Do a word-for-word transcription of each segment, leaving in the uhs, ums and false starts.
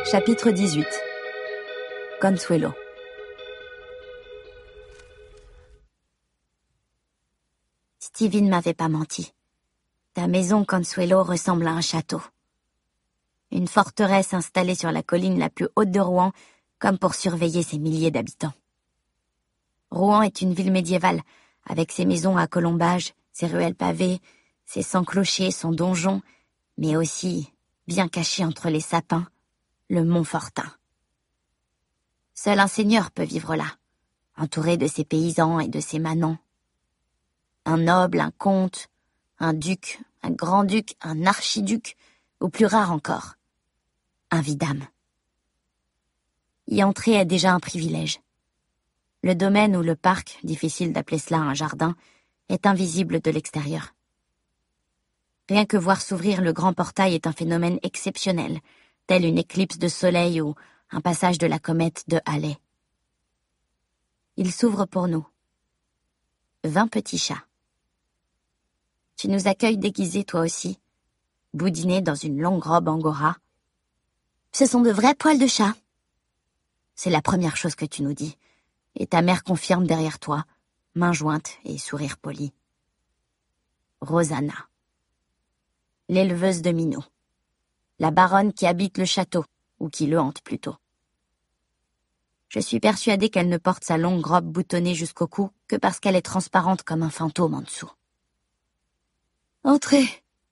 Chapitre dix-huit. Consuelo. Stevie ne m'avait pas menti. Ta maison, Consuelo, ressemble à un château. Une forteresse installée sur la colline la plus haute de Rouen, comme pour surveiller ses milliers d'habitants. Rouen est une ville médiévale, avec ses maisons à colombages, ses ruelles pavées, ses cent clochers, son donjon, mais aussi, bien caché entre les sapins, le Montfortin. Seul un seigneur peut vivre là, entouré de ses paysans et de ses manants. Un noble, un comte, un duc, un grand-duc, un archiduc, ou plus rare encore, un vidame. Y entrer est déjà un privilège. Le domaine ou le parc, difficile d'appeler cela un jardin, est invisible de l'extérieur. Rien que voir s'ouvrir le grand portail est un phénomène exceptionnel, tel une éclipse de soleil ou un passage de la comète de Halley. Il s'ouvre pour nous. Vingt petits chats. Tu nous accueilles déguisés, toi aussi, boudinés dans une longue robe angora. Ce sont de vrais poils de chat. C'est la première chose que tu nous dis, et ta mère confirme derrière toi, main jointe et sourire poli. Rosanna. L'éleveuse de Minou. La baronne qui habite le château, ou qui le hante plutôt. Je suis persuadée qu'elle ne porte sa longue robe boutonnée jusqu'au cou que parce qu'elle est transparente comme un fantôme en dessous. Entrez.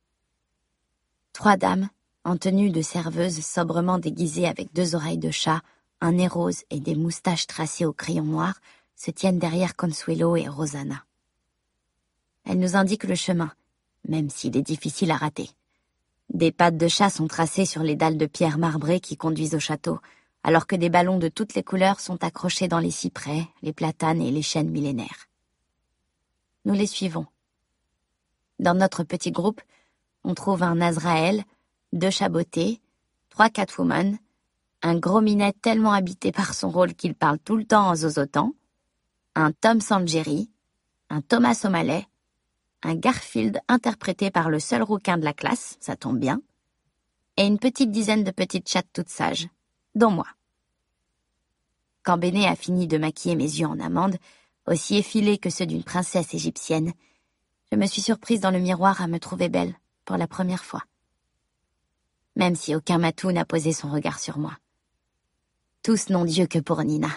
Trois dames, en tenue de serveuse sobrement déguisées avec deux oreilles de chat, un nez rose et des moustaches tracées au crayon noir, se tiennent derrière Consuelo et Rosanna. Elles nous indiquent le chemin, même s'il est difficile à rater. Des pattes de chat sont tracées sur les dalles de pierre marbrées qui conduisent au château, alors que des ballons de toutes les couleurs sont accrochés dans les cyprès, les platanes et les chênes millénaires. Nous les suivons. Dans notre petit groupe, on trouve un Azraël, deux chabotés, trois Catwoman, un gros minet tellement habité par son rôle qu'il parle tout le temps en zozotant, un Tom Sanjeri, un Thomas O'Malley, un Garfield interprété par le seul rouquin de la classe, ça tombe bien, et une petite dizaine de petites chattes toutes sages, dont moi. Quand Béné a fini de maquiller mes yeux en amande, aussi effilés que ceux d'une princesse égyptienne, je me suis surprise dans le miroir à me trouver belle, pour la première fois. Même si aucun matou n'a posé son regard sur moi. Tous n'ont Dieu que pour Nina.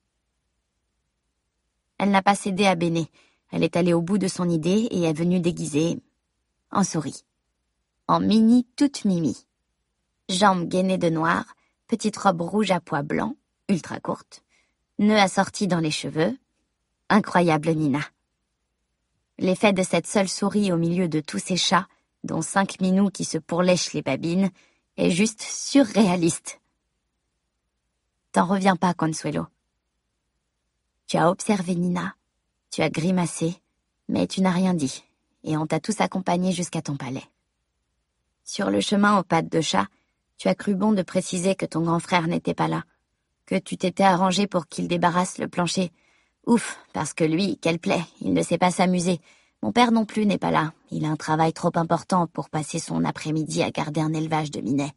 Elle n'a pas cédé à Béné. Elle est allée au bout de son idée et est venue déguisée en souris. En mini toute mimi. Jambes gainées de noir, petite robe rouge à pois blancs, ultra courte, nœud assorti dans les cheveux. Incroyable Nina. L'effet de cette seule souris au milieu de tous ces chats, dont cinq minous qui se pourlèchent les babines, est juste surréaliste. T'en reviens pas, Consuelo. Tu as observé Nina, tu as grimacé, mais tu n'as rien dit, et on t'a tous accompagné jusqu'à ton palais. Sur le chemin aux pattes de chat, tu as cru bon de préciser que ton grand frère n'était pas là, que tu t'étais arrangé pour qu'il débarrasse le plancher. Ouf, parce que lui, quelle plaie, il ne sait pas s'amuser. Mon père non plus n'est pas là, il a un travail trop important pour passer son après-midi à garder un élevage de minets.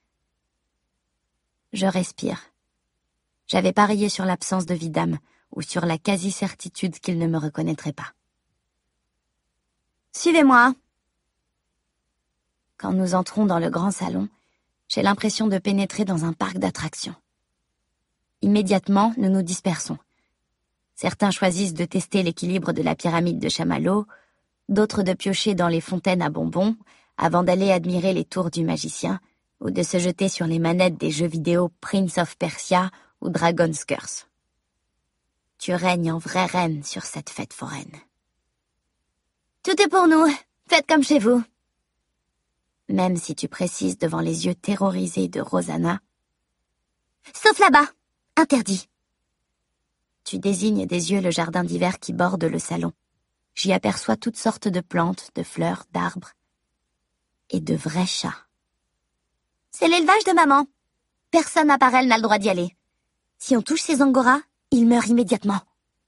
Je respire. J'avais parié sur l'absence de vidame, ou sur la quasi-certitude qu'il ne me reconnaîtrait pas. Suivez-moi. Quand nous entrons dans le grand salon, j'ai l'impression de pénétrer dans un parc d'attractions. Immédiatement, nous nous dispersons. Certains choisissent de tester l'équilibre de la pyramide de chamallow, d'autres de piocher dans les fontaines à bonbons, avant d'aller admirer les tours du magicien, ou de se jeter sur les manettes des jeux vidéo Prince of Persia ou Dragon's Curse. Tu règnes en vraie reine sur cette fête foraine. Tout est pour nous, faites comme chez vous. Même si tu précises devant les yeux terrorisés de Rosanna. Sauf là-bas, interdit. Tu désignes des yeux le jardin d'hiver qui borde le salon. J'y aperçois toutes sortes de plantes, de fleurs, d'arbres. Et de vrais chats. C'est l'élevage de maman. Personne à part elle n'a le droit d'y aller. Si on touche ces angoras, il meurt immédiatement.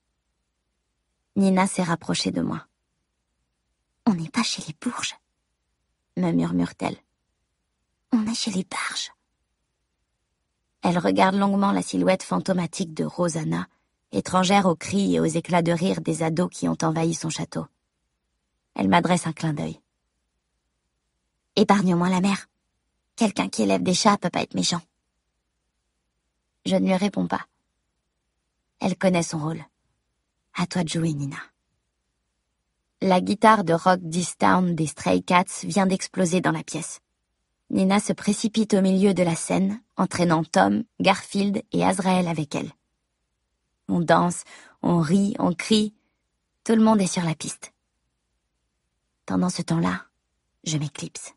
Nina s'est rapprochée de moi. On n'est pas chez les bourges, me murmure-t-elle. On est chez les barges. Elle regarde longuement la silhouette fantomatique de Rosanna, étrangère aux cris et aux éclats de rire des ados qui ont envahi son château. Elle m'adresse un clin d'œil. « Épargne-moi la mère. Quelqu'un qui élève des chats peut pas être méchant. » Je ne lui réponds pas. Elle connaît son rôle. À toi de jouer, Nina. La guitare de rock Distown des Stray Cats vient d'exploser dans la pièce. Nina se précipite au milieu de la scène, entraînant Tom, Garfield et Azrael avec elle. On danse, on rit, on crie. Tout le monde est sur la piste. Pendant ce temps-là, je m'éclipse.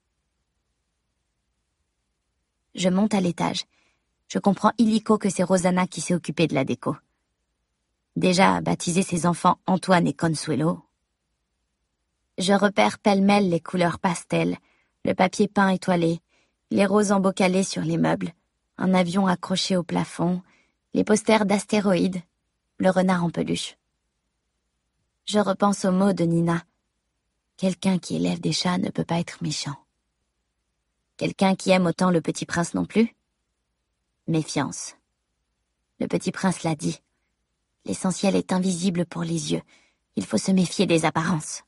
Je monte à l'étage. Je comprends illico que c'est Rosanna qui s'est occupée de la déco. Déjà baptisé ses enfants Antoine et Consuelo. Je repère pêle-mêle les couleurs pastel, le papier peint étoilé, les roses embocalées sur les meubles, un avion accroché au plafond, les posters d'astéroïdes, le renard en peluche. Je repense aux mots de Nina. Quelqu'un qui élève des chats ne peut pas être méchant. Quelqu'un qui aime autant le petit prince non plus? Méfiance. Le petit prince l'a dit. L'essentiel est invisible pour les yeux. Il faut se méfier des apparences.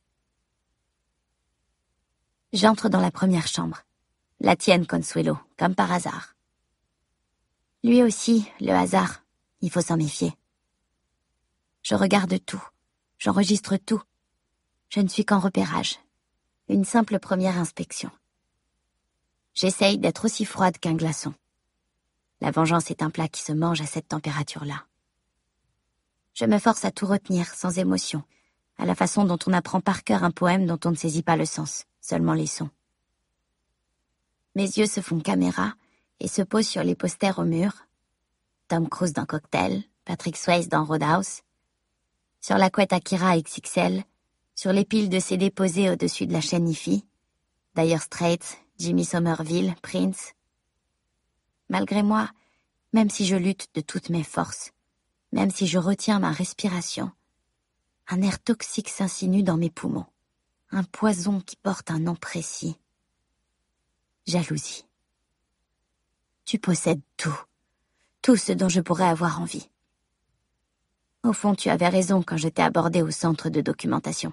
J'entre dans la première chambre. La tienne, Consuelo, comme par hasard. Lui aussi, le hasard. Il faut s'en méfier. Je regarde tout. J'enregistre tout. Je ne suis qu'en repérage. Une simple première inspection. J'essaye d'être aussi froide qu'un glaçon. La vengeance est un plat qui se mange à cette température-là. Je me force à tout retenir, sans émotion, à la façon dont on apprend par cœur un poème dont on ne saisit pas le sens, seulement les sons. Mes yeux se font caméra et se posent sur les posters au mur. Tom Cruise dans Cocktail, Patrick Swayze dans Roadhouse, sur la couette Akira X X L, sur les piles de C D posées au-dessus de la chaîne Hi-Fi, Dire Straits, Jimmy Somerville, Prince. Malgré moi, même si je lutte de toutes mes forces, même si je retiens ma respiration, un air toxique s'insinue dans mes poumons, un poison qui porte un nom précis. Jalousie. Tu possèdes tout, tout ce dont je pourrais avoir envie. Au fond, tu avais raison quand je t'ai abordé au centre de documentation.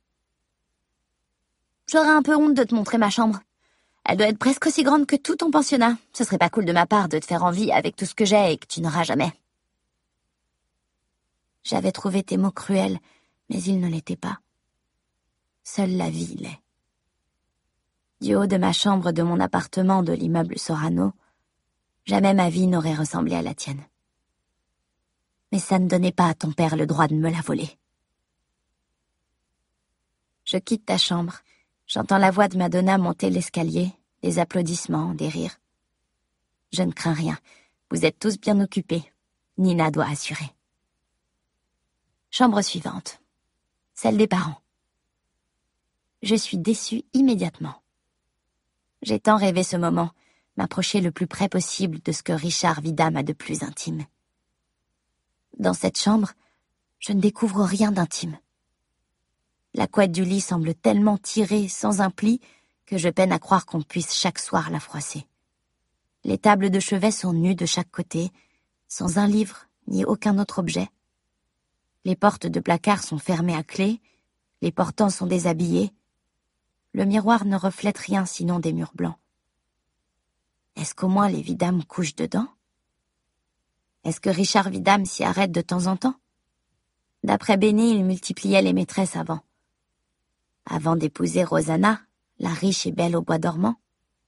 J'aurais un peu honte de te montrer ma chambre. Elle doit être presque aussi grande que tout ton pensionnat. Ce serait pas cool de ma part de te faire envie avec tout ce que j'ai et que tu n'auras jamais. J'avais trouvé tes mots cruels, mais ils ne l'étaient pas. Seule la vie l'est. Du haut de ma chambre de mon appartement de l'immeuble Sorano, jamais ma vie n'aurait ressemblé à la tienne. Mais ça ne donnait pas à ton père le droit de me la voler. Je quitte ta chambre. J'entends la voix de Madonna monter l'escalier, des applaudissements, des rires. Je ne crains rien. Vous êtes tous bien occupés. Nina doit assurer. Chambre suivante. Celle des parents. Je suis déçue immédiatement. J'ai tant rêvé ce moment, m'approcher le plus près possible de ce que Richard Vidam a de plus intime. Dans cette chambre, je ne découvre rien d'intime. La couette du lit semble tellement tirée sans un pli que je peine à croire qu'on puisse chaque soir la froisser. Les tables de chevet sont nues de chaque côté, sans un livre ni aucun autre objet. Les portes de placard sont fermées à clé, les portants sont déshabillés. Le miroir ne reflète rien sinon des murs blancs. Est-ce qu'au moins les Vidam couchent dedans? Est-ce que Richard Vidam s'y arrête de temps en temps? D'après Benny, il multipliait les maîtresses avant. Avant d'épouser Rosanna, la riche et belle au bois dormant.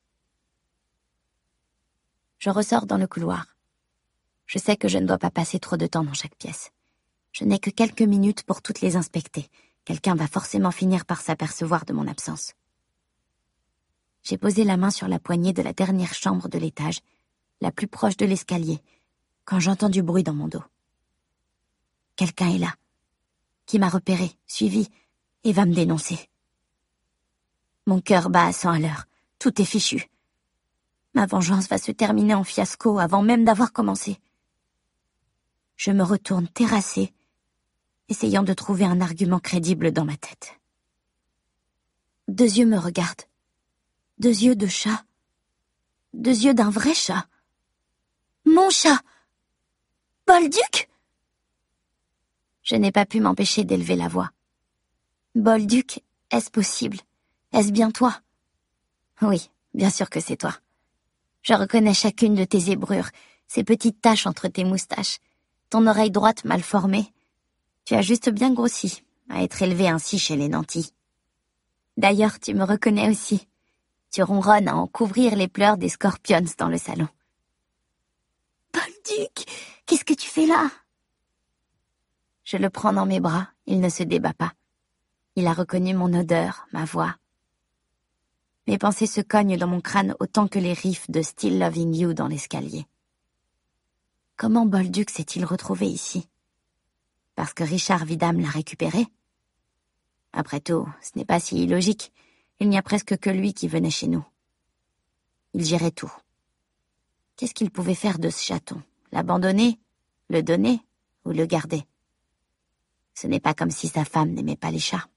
Je ressors dans le couloir. Je sais que je ne dois pas passer trop de temps dans chaque pièce. Je n'ai que quelques minutes pour toutes les inspecter. Quelqu'un va forcément finir par s'apercevoir de mon absence. J'ai posé la main sur la poignée de la dernière chambre de l'étage, la plus proche de l'escalier, quand j'entends du bruit dans mon dos. Quelqu'un est là, qui m'a repéré, suivi, et va me dénoncer. Mon cœur bat à cent à l'heure. Tout est fichu. Ma vengeance va se terminer en fiasco avant même d'avoir commencé. Je me retourne terrassée, essayant de trouver un argument crédible dans ma tête. Deux yeux me regardent. Deux yeux de chat. Deux yeux d'un vrai chat. Mon chat! Bolduc! Je n'ai pas pu m'empêcher d'élever la voix. Bolduc, est-ce possible? Est-ce bien toi? Oui, bien sûr que c'est toi. Je reconnais chacune de tes zébrures, ces petites taches entre tes moustaches, ton oreille droite mal formée. Tu as juste bien grossi, à être élevé ainsi chez les nantis. D'ailleurs, tu me reconnais aussi. Tu ronronnes à en couvrir les pleurs des scorpions dans le salon. Bolduc, qu'est-ce que tu fais là? Je le prends dans mes bras, il ne se débat pas. Il a reconnu mon odeur, ma voix. Mes pensées se cognent dans mon crâne autant que les riffs de Still Loving You dans l'escalier. Comment Bolduc s'est-il retrouvé ici? Parce que Richard Vidam l'a récupéré? Après tout, ce n'est pas si illogique. Il n'y a presque que lui qui venait chez nous. Il gérait tout. Qu'est-ce qu'il pouvait faire de ce chaton? L'abandonner? Le donner? Ou le garder? Ce n'est pas comme si sa femme n'aimait pas les chats.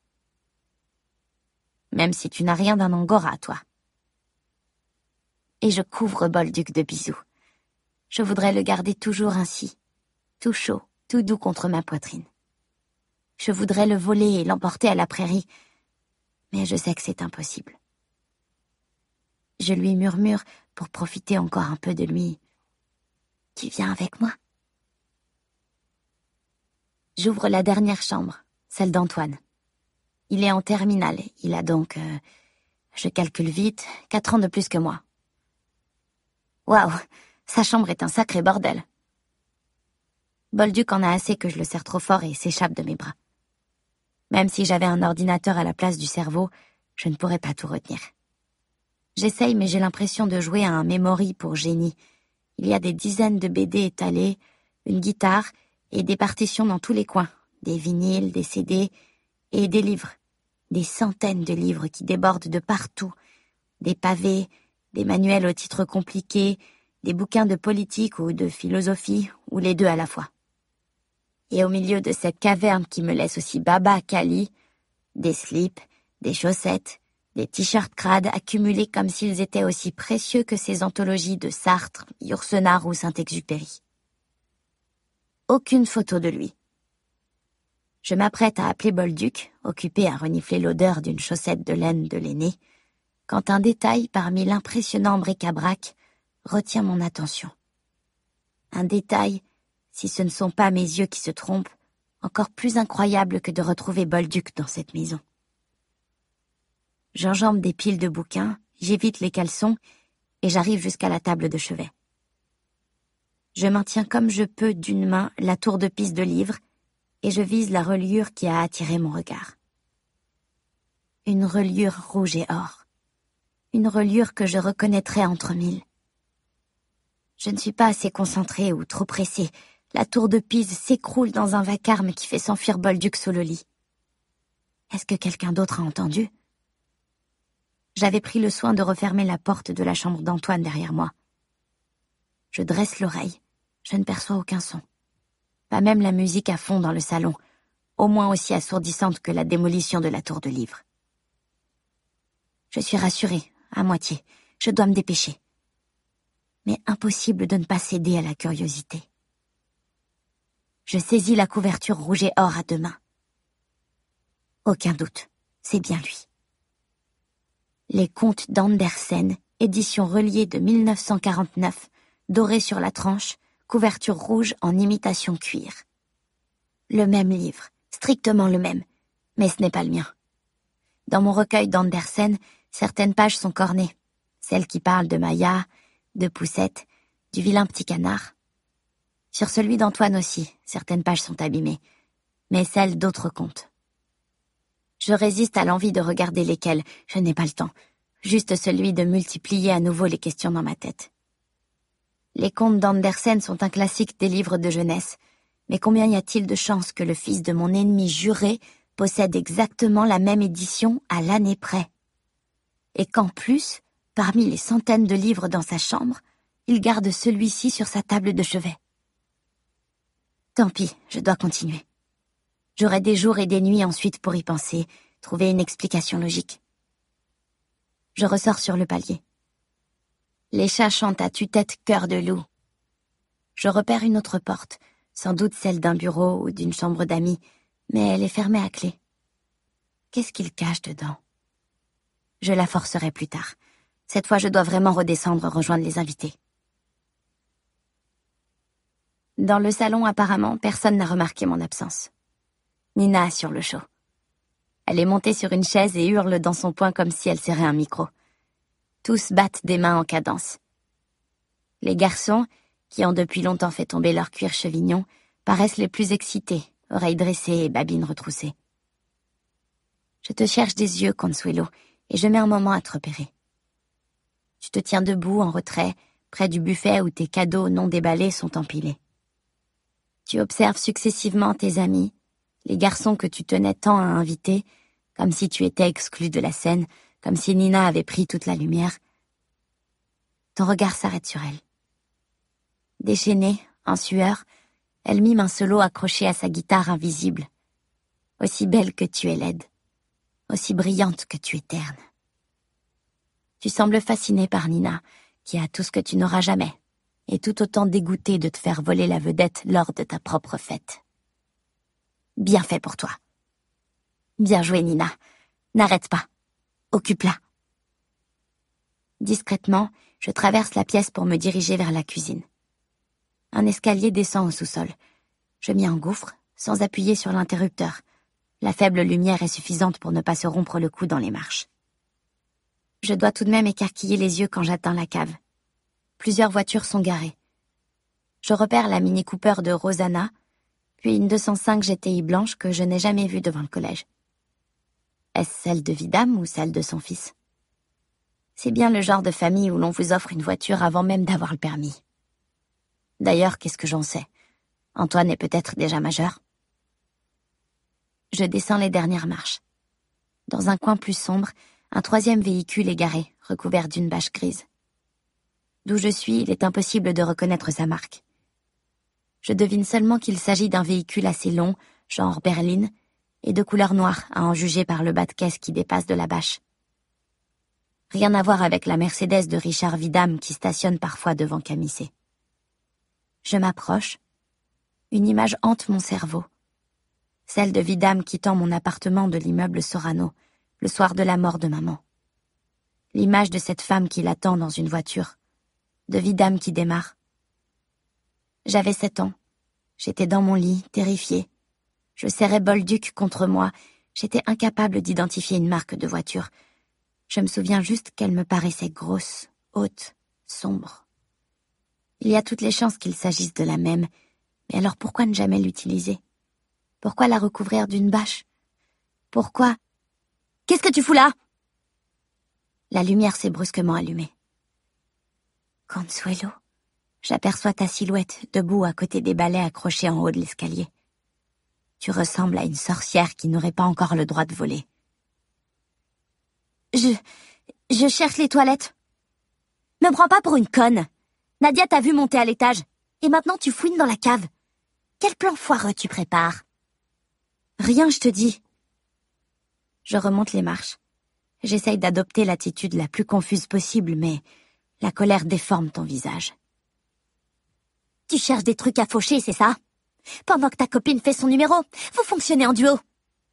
Même si tu n'as rien d'un angora, toi. Et je couvre Bolduc de bisous. Je voudrais le garder toujours ainsi, tout chaud, tout doux contre ma poitrine. Je voudrais le voler et l'emporter à la prairie, mais je sais que c'est impossible. Je lui murmure pour profiter encore un peu de lui. « Tu viens avec moi ?» J'ouvre la dernière chambre, celle d'Antoine. Il est en terminale, il a donc, euh, je calcule vite, quatre ans de plus que moi. Waouh, sa chambre est un sacré bordel. Bolduc en a assez que je le serre trop fort et s'échappe de mes bras. Même si j'avais un ordinateur à la place du cerveau, je ne pourrais pas tout retenir. J'essaye, mais j'ai l'impression de jouer à un memory pour génie. Il y a des dizaines de B D étalés, une guitare et des partitions dans tous les coins, des vinyles, des C D et des livres. Des centaines de livres qui débordent de partout, des pavés, des manuels aux titres compliqués, des bouquins de politique ou de philosophie, ou les deux à la fois. Et au milieu de cette caverne qui me laisse aussi baba qu'Ali, des slips, des chaussettes, des t-shirts crades accumulés comme s'ils étaient aussi précieux que ces anthologies de Sartre, Yourcenar ou Saint-Exupéry. Aucune photo de lui. Je m'apprête à appeler Bolduc, occupé à renifler l'odeur d'une chaussette de laine de l'aîné, quand un détail parmi l'impressionnant bric-à-brac retient mon attention. Un détail, si ce ne sont pas mes yeux qui se trompent, encore plus incroyable que de retrouver Bolduc dans cette maison. J'enjambe des piles de bouquins, j'évite les caleçons et j'arrive jusqu'à la table de chevet. Je maintiens comme je peux d'une main la tour de piste de livres et je vise la reliure qui a attiré mon regard. Une reliure rouge et or. Une reliure que je reconnaîtrais entre mille. Je ne suis pas assez concentrée ou trop pressée. La tour de Pise s'écroule dans un vacarme qui fait s'enfuir Bolduc sous le lit. Est-ce que quelqu'un d'autre a entendu? J'avais pris le soin de refermer la porte de la chambre d'Antoine derrière moi. Je dresse l'oreille. Je ne perçois aucun son. Pas même la musique à fond dans le salon, au moins aussi assourdissante que la démolition de la tour de livres. Je suis rassurée, à moitié. Je dois me dépêcher. Mais impossible de ne pas céder à la curiosité. Je saisis la couverture rouge et or à deux mains. Aucun doute, c'est bien lui. Les contes d'Andersen, édition reliée de mille neuf cent quarante-neuf, doré sur la tranche, couverture rouge en imitation cuir. Le même livre, strictement le même, mais ce n'est pas le mien. Dans mon recueil d'Andersen, certaines pages sont cornées, celles qui parlent de Maya, de Poussette, du vilain petit canard. Sur celui d'Antoine aussi, certaines pages sont abîmées, mais celles d'autres contes. Je résiste à l'envie de regarder lesquels, je n'ai pas le temps, juste celui de multiplier à nouveau les questions dans ma tête. Les contes d'Andersen sont un classique des livres de jeunesse, mais combien y a-t-il de chances que le fils de mon ennemi juré possède exactement la même édition à l'année près? Et qu'en plus, parmi les centaines de livres dans sa chambre, il garde celui-ci sur sa table de chevet. Tant pis, je dois continuer. J'aurai des jours et des nuits ensuite pour y penser, trouver une explication logique. Je ressors sur le palier. Les chats chantent à tue-tête cœur de loup. Je repère une autre porte, sans doute celle d'un bureau ou d'une chambre d'amis, mais elle est fermée à clé. Qu'est-ce qu'il cache dedans? Je la forcerai plus tard. Cette fois, je dois vraiment redescendre rejoindre les invités. Dans le salon, apparemment, personne n'a remarqué mon absence. Nina a sur le chaud. Elle est montée sur une chaise et hurle dans son poing comme si elle serrait un micro. Tous battent des mains en cadence. Les garçons, qui ont depuis longtemps fait tomber leur cuir chevignon, paraissent les plus excités, oreilles dressées et babines retroussées. Je te cherche des yeux, Consuelo, et je mets un moment à te repérer. Tu te tiens debout, en retrait, près du buffet où tes cadeaux non déballés sont empilés. Tu observes successivement tes amis, les garçons que tu tenais tant à inviter, comme si tu étais exclu de la scène, comme si Nina avait pris toute la lumière. Ton regard s'arrête sur elle. Déchaînée, en sueur, elle mime un solo accroché à sa guitare invisible. Aussi belle que tu es laide, aussi brillante que tu es terne. Tu sembles fasciné par Nina, qui a tout ce que tu n'auras jamais, et tout autant dégoûtée de te faire voler la vedette lors de ta propre fête. Bien fait pour toi. Bien joué, Nina. N'arrête pas. Occupe-la. Discrètement, je traverse la pièce pour me diriger vers la cuisine. Un escalier descend au sous-sol. Je m'y engouffre, sans appuyer sur l'interrupteur. La faible lumière est suffisante pour ne pas se rompre le cou dans les marches. Je dois tout de même écarquiller les yeux quand j'atteins la cave. Plusieurs voitures sont garées. Je repère la Mini Cooper de Rosanna, puis une deux cent cinq G T I blanche que je n'ai jamais vue devant le collège. Est-ce celle de Vidam ou celle de son fils? C'est bien le genre de famille où l'on vous offre une voiture avant même d'avoir le permis. D'ailleurs, qu'est-ce que j'en sais? Antoine est peut-être déjà majeur. Je descends les dernières marches. Dans un coin plus sombre, un troisième véhicule est garé, recouvert d'une bâche grise. D'où je suis, il est impossible de reconnaître sa marque. Je devine seulement qu'il s'agit d'un véhicule assez long, genre berline, et de couleur noire, à en juger par le bas de caisse qui dépasse de la bâche. Rien à voir avec la Mercedes de Richard Vidam qui stationne parfois devant Camissé. Je m'approche. Une image hante mon cerveau. Celle de Vidam quittant mon appartement de l'immeuble Sorano, le soir de la mort de maman. L'image de cette femme qui l'attend dans une voiture. De Vidam qui démarre. J'avais sept ans. J'étais dans mon lit, terrifiée. Je serrais Bolduc contre moi. J'étais incapable d'identifier une marque de voiture. Je me souviens juste qu'elle me paraissait grosse, haute, sombre. Il y a toutes les chances qu'il s'agisse de la même, mais alors pourquoi ne jamais l'utiliser? Pourquoi la recouvrir d'une bâche? Pourquoi? Qu'est-ce que tu fous là? La lumière s'est brusquement allumée. Consuelo, j'aperçois ta silhouette debout à côté des balais accrochés en haut de l'escalier. Tu ressembles à une sorcière qui n'aurait pas encore le droit de voler. Je... je cherche les toilettes. Me prends pas pour une conne. Nadia t'a vu monter à l'étage, et maintenant tu fouines dans la cave. Quel plan foireux tu prépares? Rien, je te dis. Je remonte les marches. J'essaye d'adopter l'attitude la plus confuse possible, mais la colère déforme ton visage. Tu cherches des trucs à faucher, c'est ça? Pendant que ta copine fait son numéro, vous fonctionnez en duo.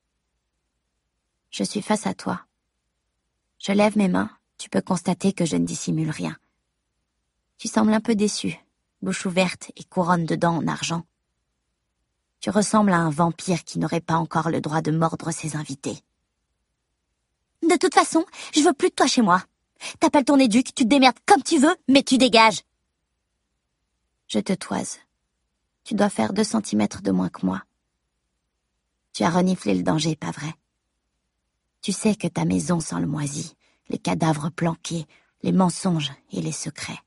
Je suis face à toi. Je lève mes mains, tu peux constater que je ne dissimule rien. Tu sembles un peu déçu, bouche ouverte et couronne de dents en argent. Tu ressembles à un vampire qui n'aurait pas encore le droit de mordre ses invités. De toute façon, je veux plus de toi chez moi. T'appelles ton éduc, tu te démerdes comme tu veux, mais tu dégages. Je te toise. Tu dois faire deux centimètres de moins que moi. Tu as reniflé le danger, pas vrai? Tu sais que ta maison sent le moisi, les cadavres planqués, les mensonges et les secrets.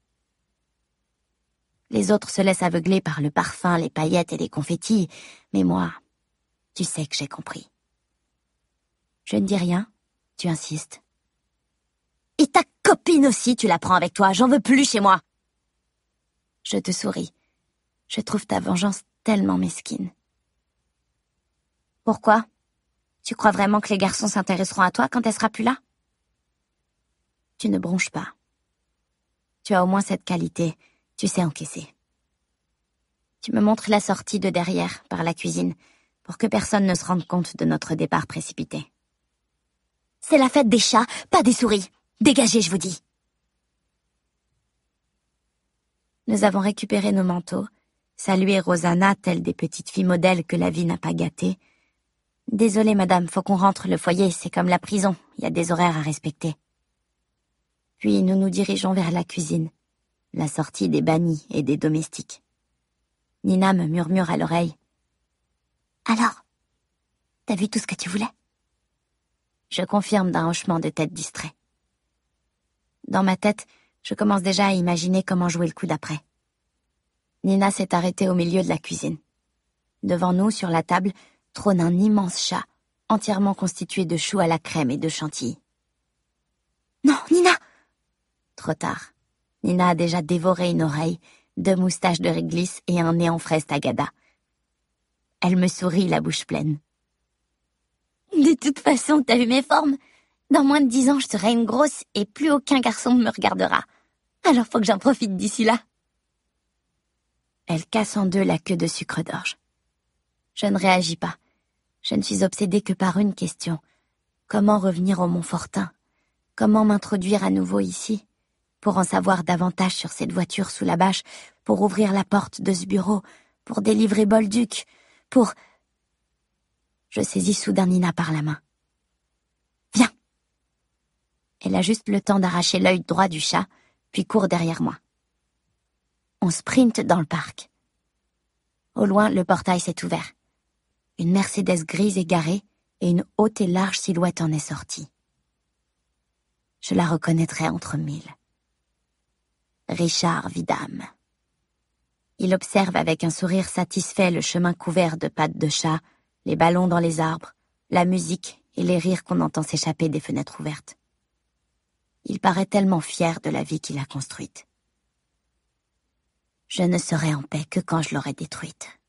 Les autres se laissent aveugler par le parfum, les paillettes et les confettis, mais moi, tu sais que j'ai compris. Je ne dis rien, tu insistes. Et ta copine aussi, tu la prends avec toi, j'en veux plus chez moi. Je te souris. Je trouve ta vengeance tellement mesquine. Pourquoi? Tu crois vraiment que les garçons s'intéresseront à toi quand elle sera plus là? Tu ne bronches pas. Tu as au moins cette qualité, tu sais encaisser. Tu me montres la sortie de derrière, par la cuisine, pour que personne ne se rende compte de notre départ précipité. C'est la fête des chats, pas des souris. Dégagez, je vous dis. Nous avons récupéré nos manteaux, salué Rosanna telles des petites filles modèles que la vie n'a pas gâtées. Désolée, madame, faut qu'on rentre, le foyer, c'est comme la prison, il y a des horaires à respecter. Puis nous nous dirigeons vers la cuisine, la sortie des bannis et des domestiques. Nina me murmure à l'oreille. Alors, t'as vu tout ce que tu voulais? Je confirme d'un hochement de tête distrait. Dans ma tête, je commence déjà à imaginer comment jouer le coup d'après. Nina s'est arrêtée au milieu de la cuisine. Devant nous, sur la table, trône un immense chat, entièrement constitué de choux à la crème et de chantilly. Non, Nina! Trop tard. Nina a déjà dévoré une oreille, deux moustaches de réglisse et un nez en fraise tagada. Elle me sourit, la bouche pleine. De toute façon, t'as vu mes formes? Dans moins de dix ans, je serai une grosse et plus aucun garçon ne me regardera. Alors faut que j'en profite d'ici là. Elle casse en deux la queue de sucre d'orge. Je ne réagis pas. Je ne suis obsédée que par une question. Comment revenir au Montfortin? Comment m'introduire à nouveau ici? Pour en savoir davantage sur cette voiture sous la bâche, pour ouvrir la porte de ce bureau, pour délivrer Bolduc, pour... Je saisis soudain Nina par la main. Viens! Elle a juste le temps d'arracher l'œil droit du chat, puis court derrière moi. On sprinte dans le parc. Au loin, le portail s'est ouvert. Une Mercedes grise est garée et une haute et large silhouette en est sortie. Je la reconnaîtrai entre mille. Richard Vidame. Il observe avec un sourire satisfait le chemin couvert de pattes de chat, les ballons dans les arbres, la musique et les rires qu'on entend s'échapper des fenêtres ouvertes. Il paraît tellement fier de la vie qu'il a construite. Je ne serai en paix que quand je l'aurai détruite.